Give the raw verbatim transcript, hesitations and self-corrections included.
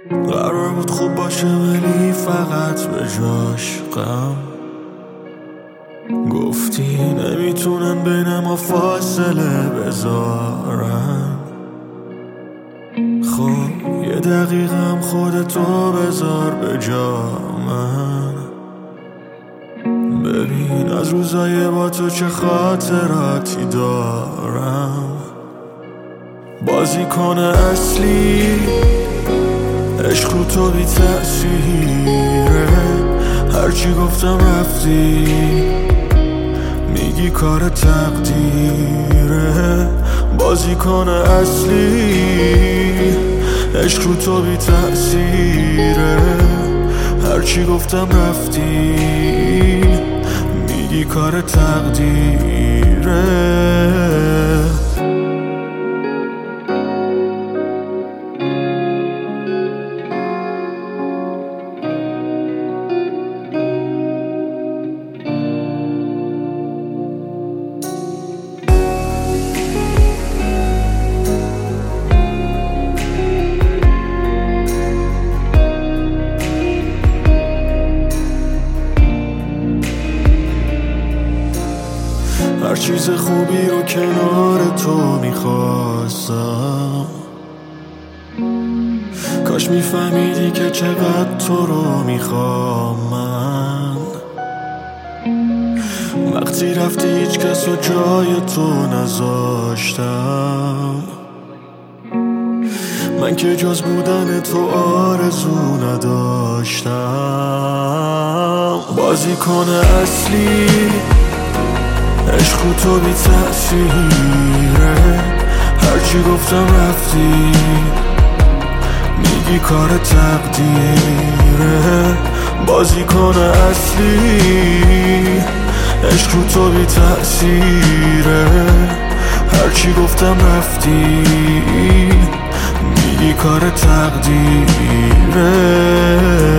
قرار بود خوب باشه ولی فقط به جاش غم. گفتی نمیتونن بین ما فاصله بذارن. خب یه دقیقه هم خودتو بذار به جا من. ببین از روزای با تو چه خاطراتی دارم. بازیکن اصلی عشق رو تو بی تأثیره. هرچی گفتم رفتی میگی کار تقدیره. بازیکن اصلی عشق رو تو بی تأثیره. هرچی گفتم رفتی میگی کار تقدیره. هر چیز خوبی رو کنار تو میخواستم. کاش میفهمیدی که چقدر تو رو میخوام من. وقتی رفتی هیچ کس رو جای تو نذاشتم. من که جز بودن تو آرزو نداشتم. بازیکن اصلی عشق رو تو بی تأثیره. هرچی گفتم رفتی میگی کار تقدیره. بازیکن اصلی عشق رو تو بی تأثیره. هرچی گفتم رفتی میگی کار تقدیره.